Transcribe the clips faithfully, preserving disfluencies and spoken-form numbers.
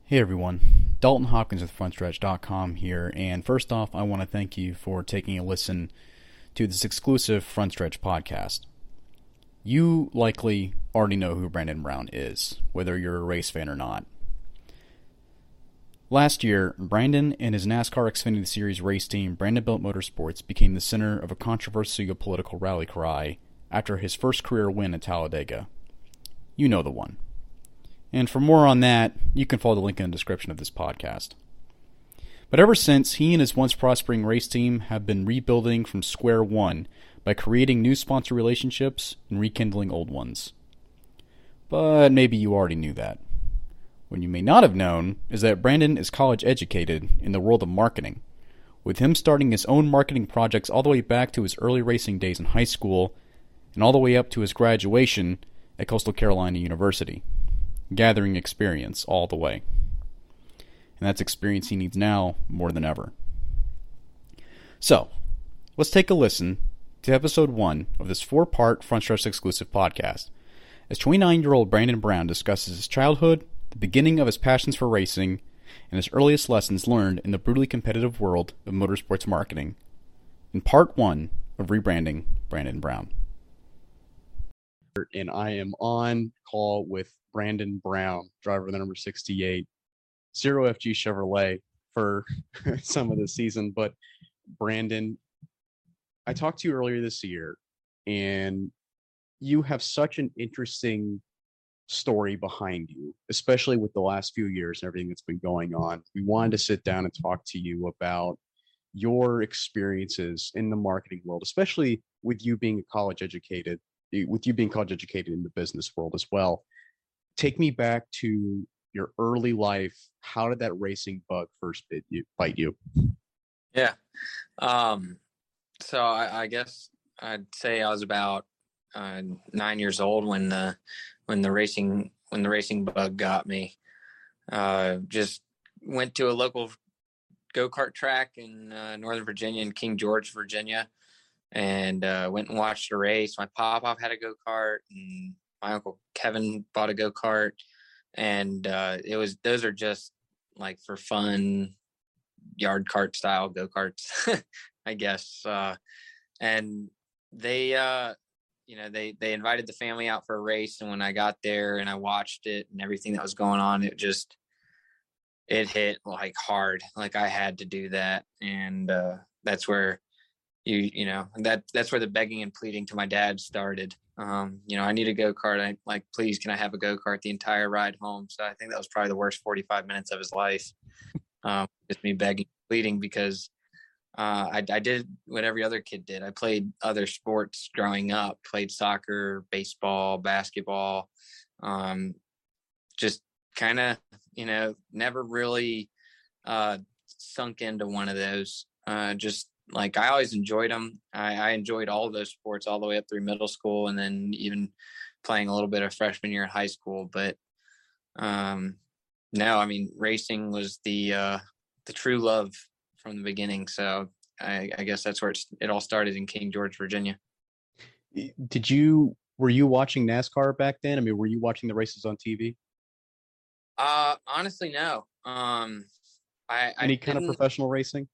Hey everyone, Dalton Hopkins with front stretch dot com here, and first off, I want to thank you for taking a listen to this exclusive Front Stretch podcast. You likely already know who Brandon Brown is, whether you're a race fan or not. Last year, Brandon and his NASCAR Xfinity Series race team, Brandonbilt Motorsports, became the center of a controversial political rally cry after his first career win at Talladega. You know the one. And for more on that, you can follow the link in the description of this podcast. But ever since, he and his once prospering race team have been rebuilding from square one by creating new sponsor relationships and rekindling old ones. But maybe you already knew that. What you may not have known is that Brandon is college educated in the world of marketing, with him starting his own marketing projects all the way back to his early racing days in high school and all the way up to his graduation at Coastal Carolina University. Gathering experience all the way. And that's experience he needs now more than ever. So, let's take a listen to episode one of this four-part Front Stretch exclusive podcast as twenty-nine-year-old Brandon Brown discusses his childhood, the beginning of his passions for racing, and his earliest lessons learned in the brutally competitive world of motorsports marketing in part one of Rebranding Brandon Brown. And I am on call with Brandon Brown, driver of the number sixty-eight, Zero F G Chevrolet for some of the season. But Brandon, I talked to you earlier this year, and you have such an interesting story behind you, especially with the last few years and everything that's been going on. We wanted to sit down and talk to you about your experiences in the marketing world, especially with you being a college educated with you being college educated in the business world as well. Take me back to your early life. How did that racing bug first bite you? Bite you? Yeah. Um, so I, I guess I'd say I was about uh, nine years old when the when the racing when the racing bug got me. Uh, just went to a local go-kart track in uh, Northern Virginia, in King George, Virginia. And uh, went and watched a race. My pop-pop had a go-kart, and my uncle Kevin bought a go-kart. And uh, it was those are just like for fun, yard cart style go-karts, I guess. Uh, and they, uh, you know, they they invited the family out for a race. And when I got there and I watched it and everything that was going on, it just it hit like hard. Like I had to do that, and uh, that's where. You, you know, that that's where the begging and pleading to my dad started. Um, you know, I need a go-kart. I like, please, can I have a go-kart the entire ride home? So I think that was probably the worst forty-five minutes of his life. Um, just me begging, pleading because uh, I, I did what every other kid did. I played other sports growing up, played soccer, baseball, basketball, um, just kind of, you know, never really uh, sunk into one of those. Uh, just Like I always enjoyed them. I, I enjoyed all of those sports all the way up through middle school, and then even playing a little bit of freshman year in high school. But um, no, I mean, racing was the uh, the true love from the beginning. So I, I guess that's where it's, it all started in King George, Virginia. Did you were you watching NASCAR back then? I mean, were you watching the races on T V? Uh, honestly, no. Um, I, I Any kind of didn't. professional racing?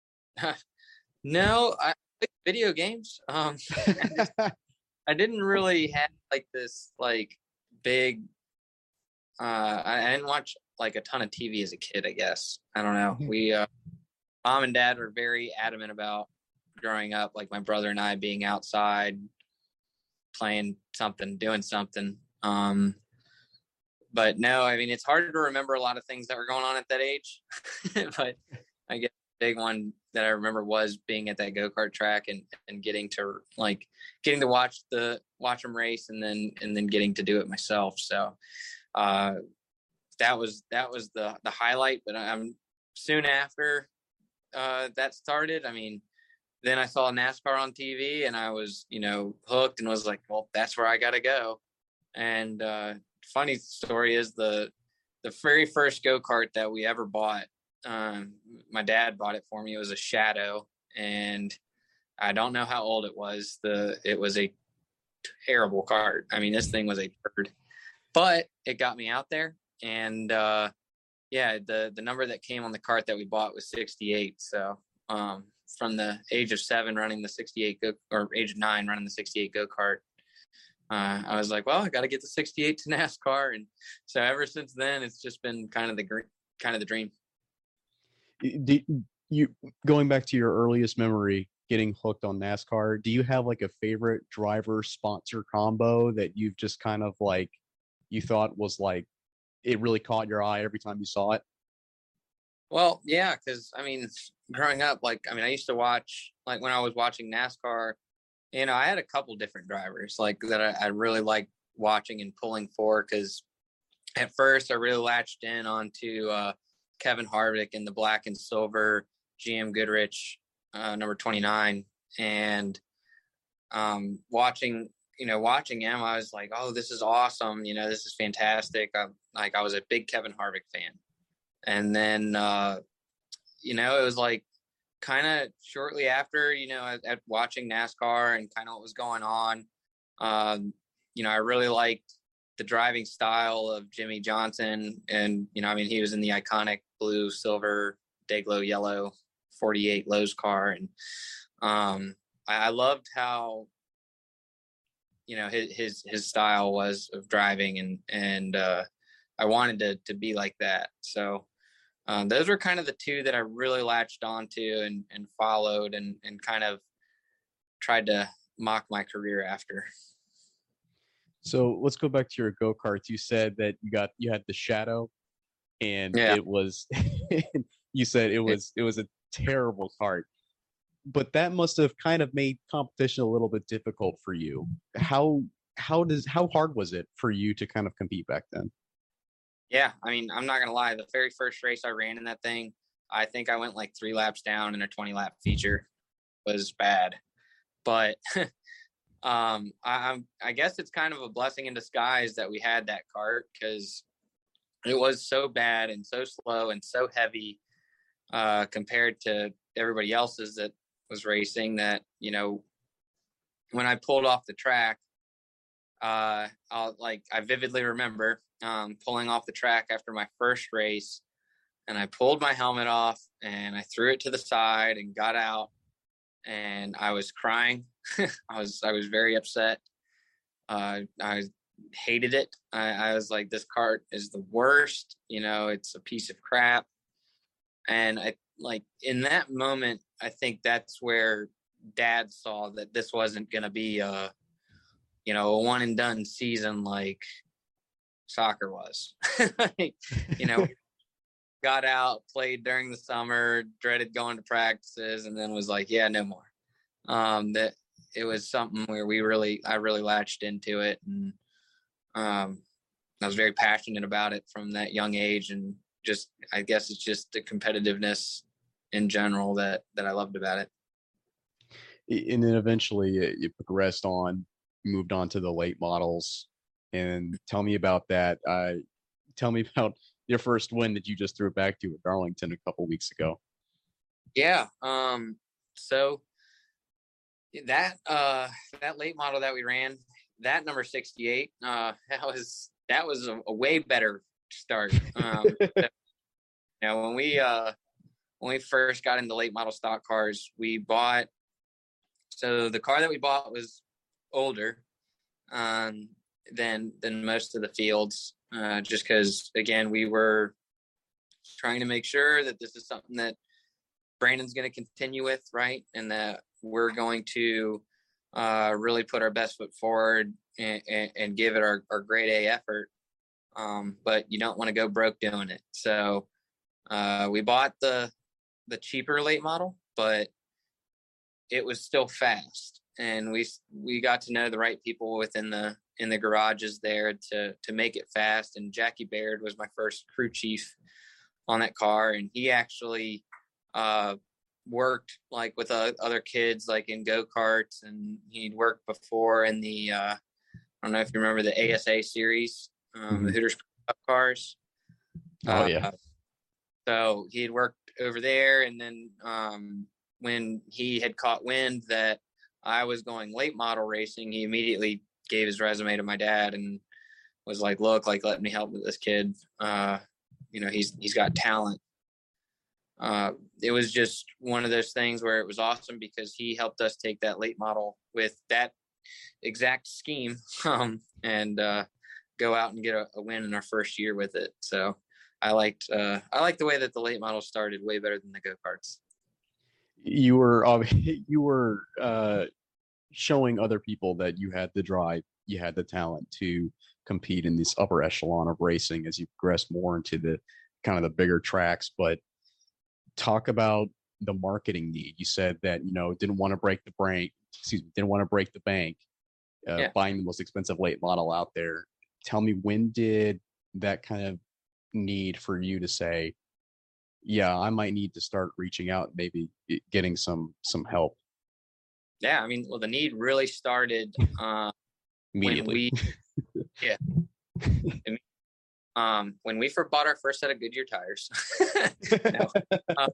No, I played video games. Um, I, just, I didn't really have like this like big. Uh, I, I didn't watch like a ton of T V as a kid. I guess I don't know. We, uh, mom and dad were very adamant about growing up, like my brother and I being outside, playing something, doing something. Um, but no, I mean it's hard to remember a lot of things that were going on at that age. But I guess the big one that I remember was being at that go-kart track and, and getting to like getting to watch the watch them race and then and then getting to do it myself. So uh, that was that was the the highlight. But I'm soon after uh, that started. I mean, then I saw NASCAR on T V and I was you know hooked and was like, well, that's where I got to go. And uh, funny story is the the very first go-kart that we ever bought. Um, my dad bought it for me. It was a Shadow, and I don't know how old it was. The it was a terrible kart. I mean, this thing was a turd, but it got me out there, and uh, yeah, the the number that came on the cart that we bought was sixty-eight. So um, from the age of seven running the sixty-eight go or age of nine running the sixty-eight go kart, uh, I was like, well, I got to get the sixty-eight to NASCAR, and so ever since then, it's just been kind of the kind of the dream. Do you, going back to your earliest memory, getting hooked on NASCAR, do you have like a favorite driver sponsor combo that you've just kind of like you thought was like it really caught your eye every time you saw it? Well, yeah, because I mean, growing up, like I mean, I used to watch like when I was watching NASCAR, you know, I had a couple different drivers like that I, I really liked watching and pulling for. Because at first, I really latched in onto uh, Kevin Harvick in the black and silver G M Goodrich uh, number twenty-nine, and um, watching. You know, watching him, I was like, "Oh, this is awesome! You know, this is fantastic." I, like, I was a big Kevin Harvick fan, and then, uh, you know, it was like kind of shortly after, you know, at, at watching NASCAR and kind of what was going on. Um, you know, I really liked the driving style of Jimmy Johnson, and you know, I mean, he was in the iconic blue, silver, Dayglow yellow forty-eight Lowe's car, and um, I, I loved how. You know, his, his, his style was of driving, and, and, uh, I wanted to, to be like that. So, um, those were kind of the two that I really latched onto and, and followed and, and kind of tried to mock my career after. So let's go back to your go-karts. You said that you got, you had the Shadow, and yeah. it was, you said it was, it was a terrible kart. But that must have kind of made competition a little bit difficult for you. How how does how hard was it for you to kind of compete back then? Yeah, I mean, I'm not gonna lie. The very first race I ran in that thing, I think I went like three laps down in a twenty lap feature. It was bad, but um, I, I'm I guess it's kind of a blessing in disguise that we had that kart, because it was so bad and so slow and so heavy uh, compared to everybody else's that was racing, that, you know, when I pulled off the track, uh, I'll like, I vividly remember, um, pulling off the track after my first race, and I pulled my helmet off and I threw it to the side and got out, and I was crying. I was, I was very upset. Uh, I hated it. I, I was like, this kart is the worst, you know, it's a piece of crap. And I, like in that moment, I think that's where Dad saw that this wasn't going to be a, you know, a one and done season like soccer was. Like, you know, got out, played during the summer, dreaded going to practices, and then was like, yeah, no more. Um, that it was something where we really, I really latched into it, and um, I was very passionate about it from that young age, and just, I guess it's just the competitiveness in general that, that I loved about it. And then eventually you progressed on, moved on to the late models, and tell me about that. Uh, tell me about your first win that you just threw it back to at Darlington a couple weeks ago. Yeah. Um, so that, uh, that late model that we ran, that number sixty-eight, uh, that was, that was a, a way better start. Um, you know, when we, uh, when we first got into late model stock cars, we bought, so the car that we bought was older, um, than, than most of the fields, uh, just because, again, we were trying to make sure that this is something that Brandon's going to continue with, right? And that we're going to, uh, really put our best foot forward and, and, and give it our, our grade A effort. Um, but you don't want to go broke doing it. So, uh, we bought the, the cheaper late model, but it was still fast, and we we got to know the right people within the in the garages there to to make it fast. And Jackie Baird was my first crew chief on that car, and he actually uh, worked like with uh, other kids like in go-karts, and he'd worked before in the uh, I don't know if you remember the A S A series, um, mm-hmm. the Hooters cars. Oh uh, yeah. So he had worked over there, and then um, when he had caught wind that I was going late model racing, he immediately gave his resume to my dad and was like, look, like, let me help with this kid. Uh, you know, he's he's got talent. Uh, it was just one of those things where it was awesome because he helped us take that late model with that exact scheme um, and uh, go out and get a, a win in our first year with it. So I liked uh, I liked the way that the late model started way better than the go-karts. You were uh, you were uh, showing other people that you had the drive, you had the talent to compete in this upper echelon of racing as you progressed more into the kind of the bigger tracks. But talk about the marketing need. You said that, you know, didn't want to break the bank, excuse me, didn't want to break the bank, uh, yeah. buying the most expensive late model out there. Tell me, when did that kind of need for you to say, yeah, I might need to start reaching out, maybe getting some, some help? Yeah. I mean, well, the need really started, uh, immediately. When we, yeah. Um, when we first bought our first set of Goodyear tires. no. Um,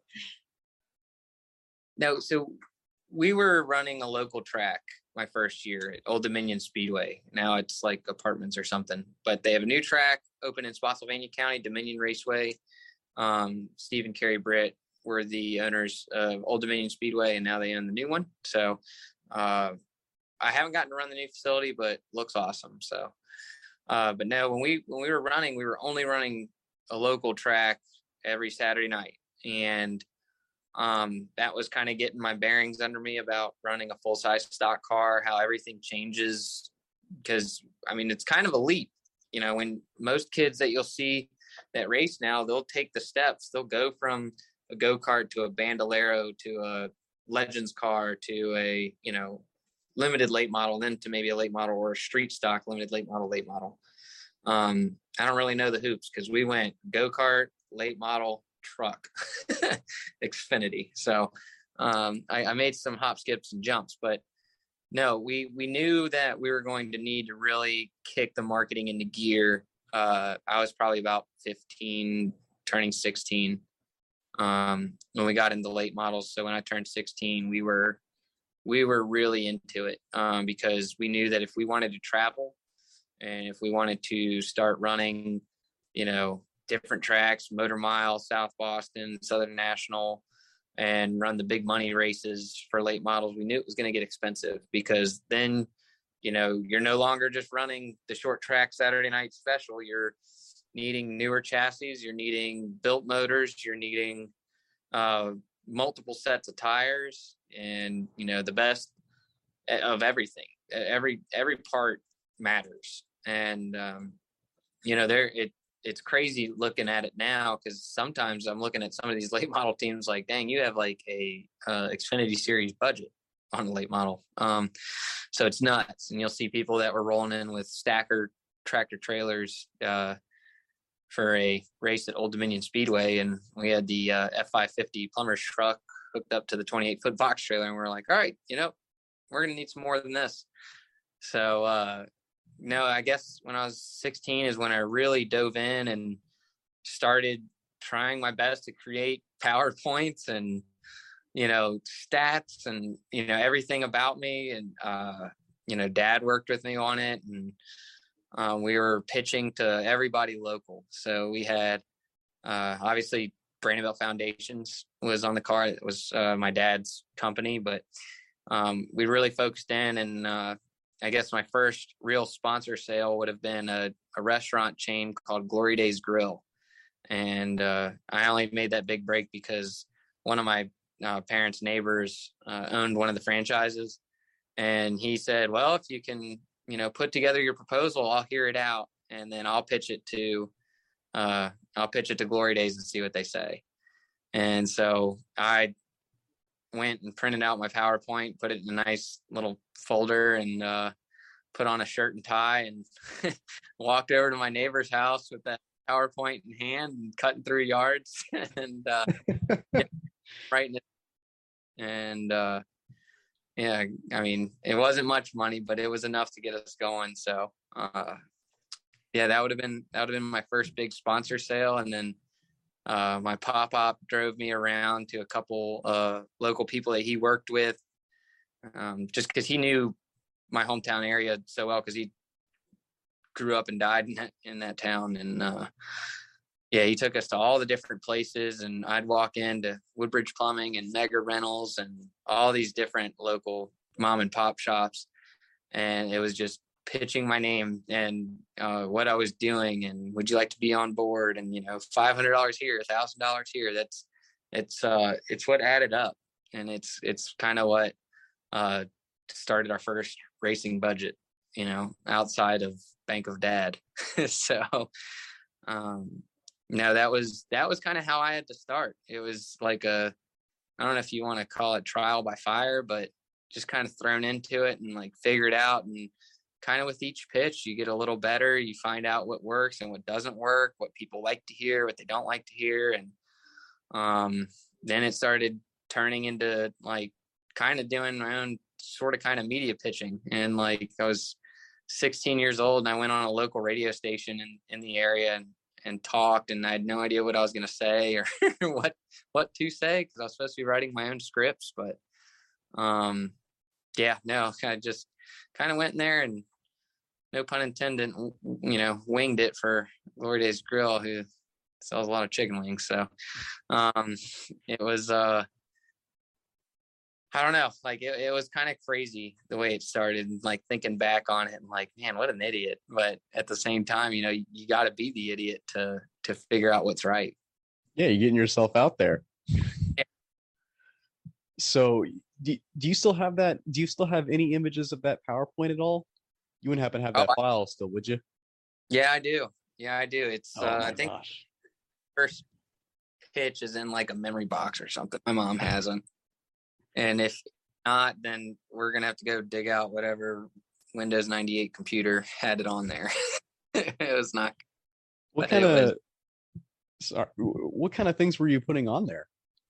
no, so we were running a local track my first year at Old Dominion Speedway. Now it's like apartments or something, but they have a new track open in Spotsylvania County, Dominion Raceway. Um, Steve and Carrie Britt were the owners of Old Dominion Speedway, and now they own the new one. So uh, I haven't gotten to run the new facility, but looks awesome. So. Uh, but no, when we when we were running, we were only running a local track every Saturday night, and um, that was kind of getting my bearings under me about running a full size stock car, how everything changes. Because I mean, it's kind of a leap, you know. When most kids that you'll see that race now, they'll take the steps. They'll go from a go-kart to a Bandolero to a Legends car to a, you know, limited late model, then to maybe a late model or a street stock limited late model, late model. Um, I don't really know the hoops because we went go-kart, late model, truck, Xfinity. So um, I, I made some hop, skips, and jumps, but no, we, we knew that we were going to need to really kick the marketing into gear. Uh, I was probably about fifteen, turning sixteen um, when we got into late models. So when I turned sixteen, we were we were really into it um, because we knew that if we wanted to travel and if we wanted to start running, you know, different tracks, Motor Mile, South Boston, Southern National, and run the big money races for late models, we knew it was going to get expensive because then, you know, you're no longer just running the short track Saturday night special. You're needing newer chassis. You're needing built motors. You're needing uh, multiple sets of tires. And, you know, the best of everything, every, every part matters. And, um, you know, there, it, it's crazy looking at it now. Cause sometimes I'm looking at some of these late model teams like, dang, you have like a, uh, Xfinity series budget on a late model. Um, so it's nuts. And you'll see people that were rolling in with stacker tractor trailers, uh, for a race at Old Dominion Speedway. And we had the, uh, F five fifty plumber's truck hooked up to the twenty-eight foot box trailer. And we're like, all right, you know, we're going to need some more than this. So, uh, no, I guess when I was sixteen is when I really dove in and started trying my best to create PowerPoints and, you know, stats and, you know, everything about me. And, uh, you know, Dad worked with me on it, and um, we were pitching to everybody local. So we had, uh, obviously, Brandon Belt Foundations was on the car. It was uh, my dad's company, but um, we really focused in. And uh, I guess my first real sponsor sale would have been a, a restaurant chain called Glory Days Grill. And uh, I only made that big break because one of my uh, parents' neighbors uh, owned one of the franchises. And he said, well, if you can, you know, put together your proposal, I'll hear it out. And then I'll pitch it to uh, I'll pitch it to Glory Days and see what they say. And so I went and printed out my PowerPoint, put it in a nice little folder, and uh, put on a shirt and tie and walked over to my neighbor's house with that PowerPoint in hand and cutting through yards and uh, writing it. And uh, yeah, I mean, it wasn't much money, but it was enough to get us going. So uh, yeah, that would have been, that would have been my first big sponsor sale. And then uh, my pop-op drove me around to a couple uh, local people that he worked with, um, just because he knew my hometown area so well, because he grew up and died in that, in that town. And uh, yeah, he took us to all the different places, and I'd walk into Woodbridge Plumbing and Mega Rentals and all these different local mom and pop shops. And it was just pitching my name and uh, what I was doing, and would you like to be on board? And, you know, five hundred dollars here, a thousand dollars here. That's, it's, uh, it's what added up. And it's, it's kind of what uh, started our first racing budget, you know, outside of Bank of Dad. So, um, no, that was, that was kind of how I had to start. It was like a, I don't know if you want to call it trial by fire, but just kind of thrown into it and like figure it out. And kind of with each pitch, you get a little better. You find out what works and what doesn't work, what people like to hear, what they don't like to hear. And um, then it started turning into like kind of doing my own sort of kind of media pitching. And like I was sixteen years old and I went on a local radio station in, in the area and, and talked, and I had no idea what I was going to say or what, what to say, because I was supposed to be writing my own scripts. But um, yeah, no, I just kind of went in there and, no pun intended, you know, winged it for Glory Days Grill, who sells a lot of chicken wings. So um, it was, uh, I don't know, like it, it was kind of crazy the way it started, like thinking back on it and like, man, what an idiot. But at the same time, you know, you, you got to be the idiot to, to figure out what's right. Yeah. You're getting yourself out there. Yeah. So do, do you still have that? Do you still have any images of that PowerPoint at all? You wouldn't happen to have that oh, file still, would you? Yeah, I do. Yeah, I do. It's, oh uh, I think gosh. first pitch is in like a memory box or something. My mom has them. And if not, then we're going to have to go dig out whatever Windows ninety-eight computer had it on there. It was not. What kind of, sorry, what kind of things were you putting on there?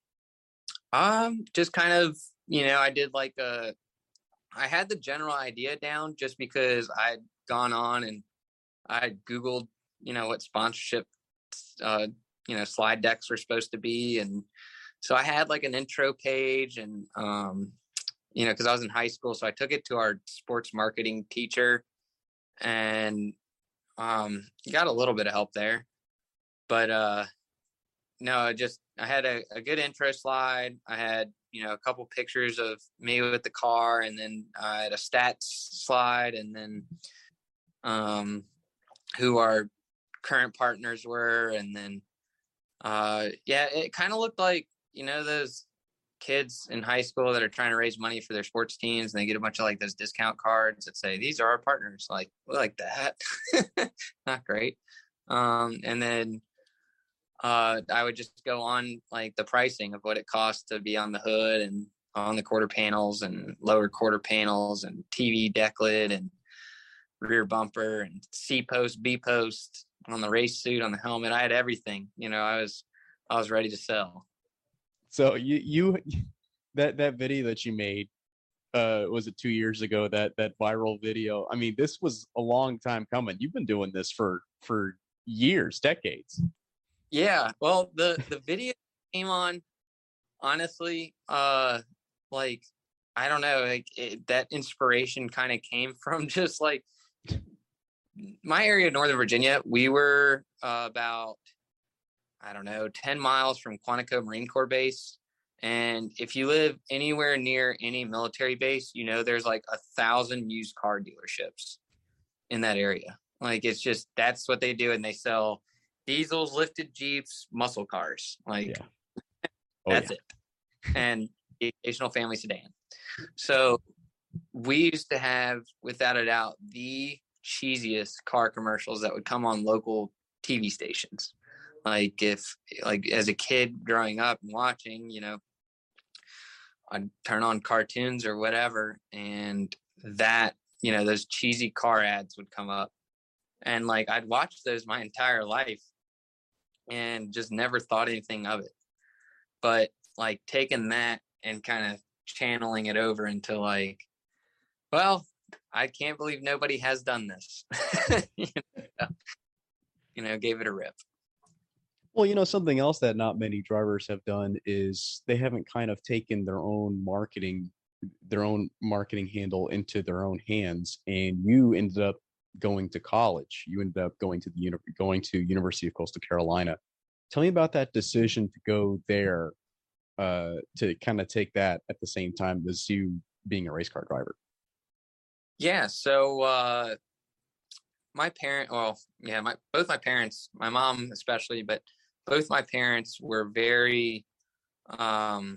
Um, just kind of, you know, I did like a, I had the general idea down just because I'd gone on and I Googled, you know, what sponsorship, uh, you know, slide decks were supposed to be. And so I had like an intro page and, um, you know, cause I was in high school. So I took it to our sports marketing teacher and, um, got a little bit of help there, but, uh, no, I just, I had a, a good intro slide. I had, you know, a couple pictures of me with the car, and then I had a stats slide, and then um, who our current partners were. And then, uh, yeah, it kind of looked like, you know, those kids in high school that are trying to raise money for their sports teams, and they get a bunch of like those discount cards that say, these are our partners. Like, we like that. Not great. Um, and then, Uh, I would just go on like the pricing of what it costs to be on the hood and on the quarter panels and lower quarter panels and T V deck lid and rear bumper and C post, B post on the race suit, on the helmet. I had everything, you know, I was, I was ready to sell. So you, you, that, that video that you made, uh, was it two years ago, that, that viral video? I mean, this was a long time coming. You've been doing this for, for years, decades. Yeah, well, the the video came on, honestly, uh, like, I don't know, like it, that inspiration kind of came from just like my area of Northern Virginia. We were uh, about, I don't know, ten miles from Quantico Marine Corps Base. And if you live anywhere near any military base, you know, there's like a thousand used car dealerships in that area. Like, it's just, that's what they do. And they sell diesels, lifted Jeeps, muscle cars. Like, yeah. oh, that's yeah. it. And the occasional family sedan. So we used to have, without a doubt, the cheesiest car commercials that would come on local T V stations. Like, if, like, as a kid growing up and watching, you know, I'd turn on cartoons or whatever, and that, you know, those cheesy car ads would come up. And like, I'd watched those my entire life and just never thought anything of it. But like, taking that and kind of channeling it over into like, well, I can't believe nobody has done this. you, know, you know, gave it a rip. Well, you know, something else that not many drivers have done is they haven't kind of taken their own marketing, their own marketing handle into their own hands. And you ended up going to college. You ended up going to the uni- going to University of Coastal Carolina Tell me about that decision to go there, uh, to kind of take that at the same time as you being a race car driver. Yeah. So, uh, my parent, well, yeah, my, both my parents, my mom especially, but both my parents were very, um,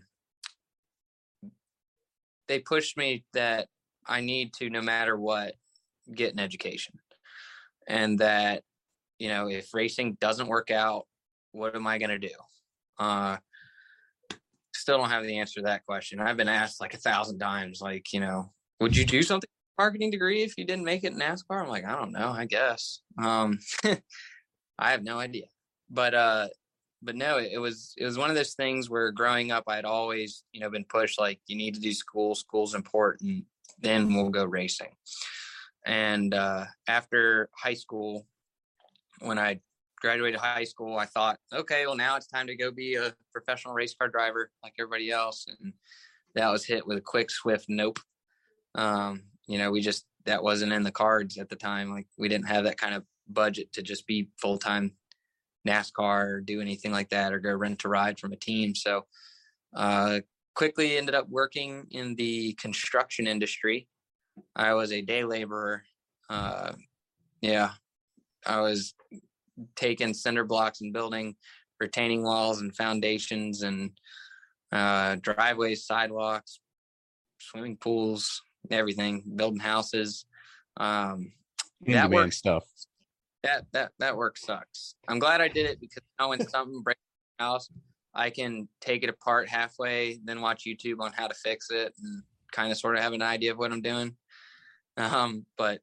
they pushed me that I need to, no matter what, get an education. And that, you know, if racing doesn't work out, what am I going to do? Uh, still don't have the answer to that question. I've been asked like a thousand times, like, you know, would you do something marketing degree if you didn't make it in NASCAR? I'm like, I don't know, I guess. Um, I have no idea. But, uh, but no, it was, it was one of those things where growing up, I'd always, you know, been pushed, like, you need to do school, school's important, then we'll go racing. And, uh, after high school, when I graduated high school, I thought, okay, well, now it's time to go be a professional race car driver like everybody else. And that was hit with a quick, swift nope. Um, you know, we just, that wasn't in the cards at the time. Like, we didn't have that kind of budget to just be full-time NASCAR or do anything like that, or go rent a ride from a team. So uh, quickly ended up working in the construction industry. I was a day laborer. Uh, yeah, I was taking cinder blocks and building retaining walls and foundations and uh, driveways, sidewalks, swimming pools, everything, building houses. Um, that work stuff. That that that work sucks. I'm glad I did it, because now when something breaks in the house, I can take it apart halfway, then watch YouTube on how to fix it, and kind of sort of have an idea of what I'm doing. Um, but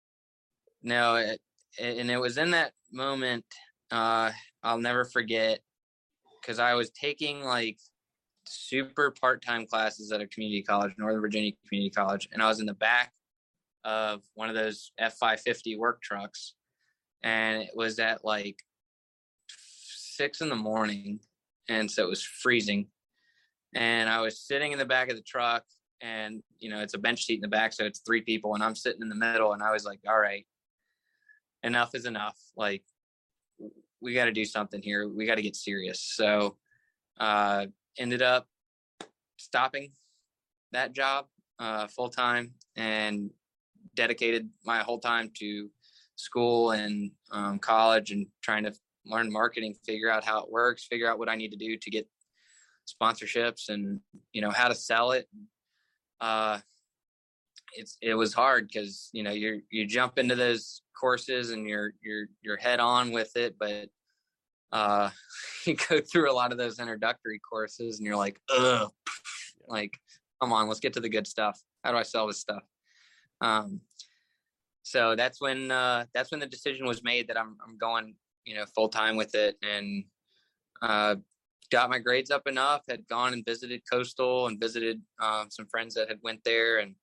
no, it, and it was in that moment, uh, I'll never forget, because I was taking like super part-time classes at a community college, Northern Virginia Community College, and I was in the back of one of those F five fifty work trucks, and it was at like six in the morning, and so it was freezing, and I was sitting in the back of the truck, and you know, it's a bench seat in the back, so it's three people, and I'm sitting in the middle, and I was like, all right, enough is enough. Like, we got to do something here. We got to get serious. So uh ended up stopping that job uh full time, and dedicated my whole time to school and um, college, and trying to learn marketing, figure out how it works, figure out what I need to do to get sponsorships, and, you know, how to sell it. Uh, it's, it was hard, because, you know, you're, you jump into those courses and you're, you're, you're head on with it, but uh, you go through a lot of those introductory courses and you're like, ugh, like, come on, let's get to the good stuff. How do I sell this stuff? Um, So that's when uh, that's when the decision was made that I'm I'm going, you know, full time with it, and uh, got my grades up enough. Had gone and visited Coastal and visited uh, some friends that had went there, and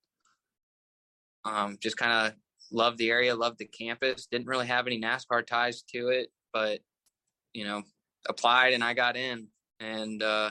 um, just kind of loved the area, loved the campus. Didn't really have any NASCAR ties to it, but you know, applied and I got in, and uh,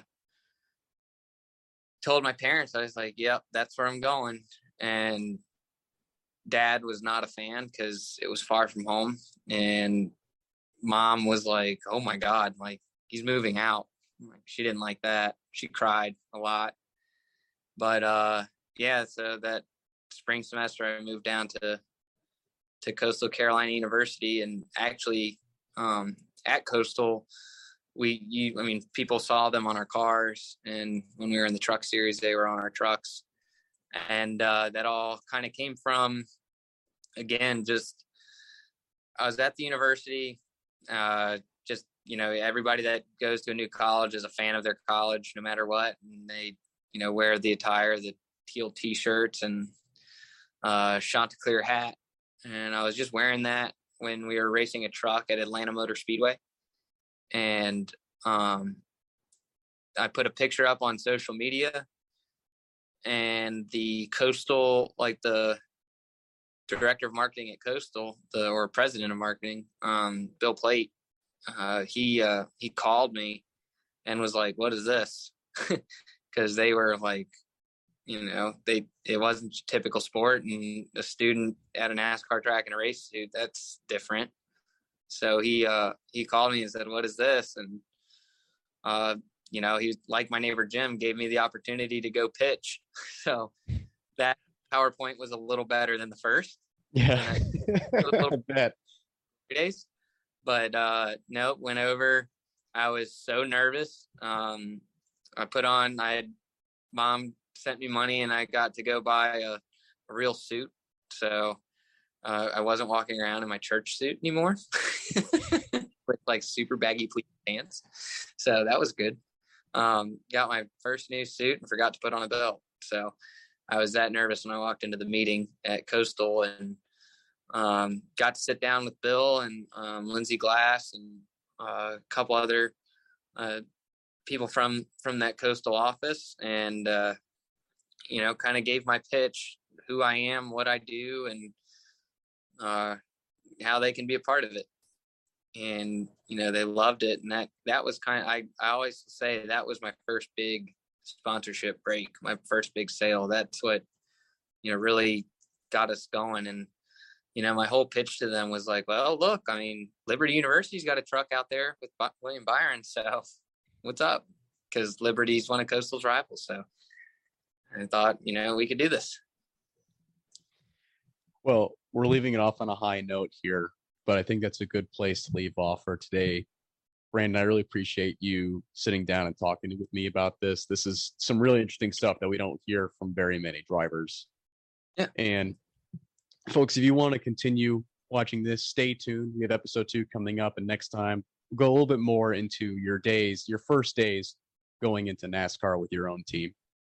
told my parents. I was like, "Yep, that's where I'm going," and Dad was not a fan because it was far from home, and Mom was like, oh my God, like, he's moving out. Like, she didn't like that. She cried a lot. But uh yeah, so that spring semester I moved down to to Coastal Carolina University, and actually um at Coastal we you I mean people saw them on our cars, and when we were in the truck series they were on our trucks. And uh, that all kind of came from, again, just I was at the university. Uh, just, you know, everybody that goes to a new college is a fan of their college, no matter what. And they, you know, wear the attire, the teal T-shirts and uh, Chanticleer hat. And I was just wearing that when we were racing a truck at Atlanta Motor Speedway. And um, I put a picture up on social media, and the Coastal, like the director of marketing at Coastal, the or president of marketing, um, Bill Plate, uh, he uh, he called me and was like, "What is this?" Because they were like, you know, they it wasn't typical sport, and a student at a NASCAR track in a race suit, that's different. So he uh, he called me and said, "What is this?" And uh, you know, he, like my neighbor Jim, gave me the opportunity to go pitch. So that PowerPoint was a little better than the first. Yeah, I, little, I bet. Three days, but uh, nope, went over. I was so nervous. Um, I put on. I had mom sent me money, and I got to go buy a, a real suit. So uh, I wasn't walking around in my church suit anymore with like super baggy pleated pants. So that was good. Um, got my first new suit and forgot to put on a belt. So I was that nervous when I walked into the meeting at Coastal, and um, got to sit down with Bill and um, Lindsey Glass and uh, a couple other uh, people from from that Coastal office, and uh, you know, kind of gave my pitch, who I am, what I do, and uh, how they can be a part of it. And you know, they loved it, and that that was kind of, I I always say that was my first big sponsorship break, my first big sale. That's what, you know, really got us going. And you know, my whole pitch to them was like, well, look, I mean, Liberty University's got a truck out there with William Byron, so what's up? Because Liberty's one of Coastal's rivals. So I thought, you know, we could do this. Well, we're leaving it off on a high note here, but I think that's a good place to leave off for today. Brandon, I really appreciate you sitting down and talking with me about this. This is some really interesting stuff that we don't hear from very many drivers. Yeah. And folks, if you want to continue watching this, stay tuned. We have episode two coming up, and next time we'll go a little bit more into your days, your first days going into NASCAR with your own team.